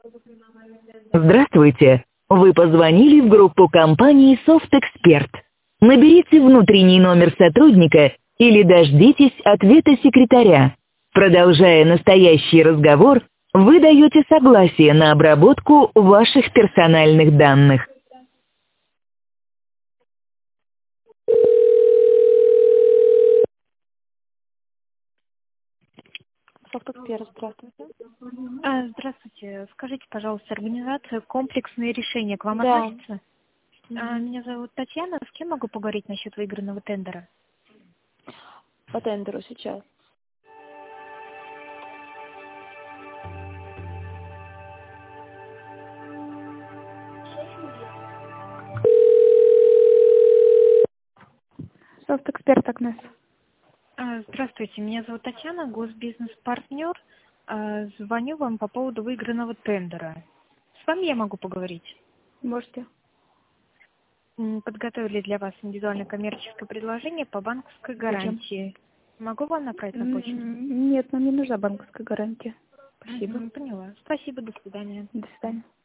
Здравствуйте! Вы позвонили в группу компании «Софтэксперт». Наберите внутренний номер сотрудника или дождитесь ответа секретаря. Продолжая настоящий разговор, вы даете согласие на обработку ваших персональных данных. Софтэксперт, здравствуйте. Здравствуйте. Скажите, пожалуйста, организация «Комплексные решения» к вам Да. относится? Меня зовут Татьяна. С кем могу поговорить насчет выигранного тендера? По тендеру сейчас. Софтэксперт, Агнес. Здравствуйте. Меня зовут Татьяна, госбизнес-партнер. Звоню вам по поводу выигранного тендера. С вами я могу поговорить? Можете. Подготовили для вас индивидуальное коммерческое предложение по банковской гарантии. Могу вам направить на почту? Нет, нам не нужна банковская гарантия. Спасибо. Поняла. Спасибо, до свидания. До свидания.